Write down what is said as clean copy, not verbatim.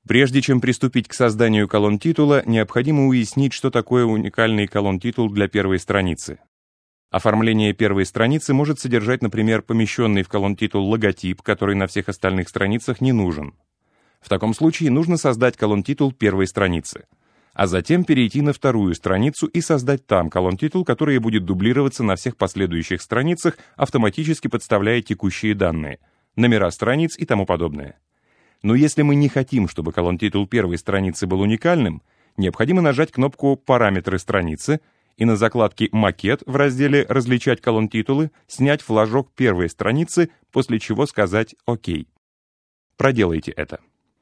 Прежде чем приступить к созданию колонн-титула, необходимо уяснить, что такое уникальный колонн-титул для первой страницы. Оформление первой страницы может содержать, например, помещенный в колонн-титул логотип, который на всех остальных страницах не нужен. В таком случае нужно создать колонн-титул первой страницы, а затем перейти на вторую страницу и создать там колонн-титул, который будет дублироваться на всех последующих страницах, автоматически подставляя текущие данные, номера страниц и тому подобное. Но если мы не хотим, чтобы колонн-титул первой страницы был уникальным, необходимо нажать кнопку «Параметры страницы» и на закладке «Макет» в разделе «Различать колонн-титулы» снять флажок первой страницы, после чего сказать «Ок». Проделайте это.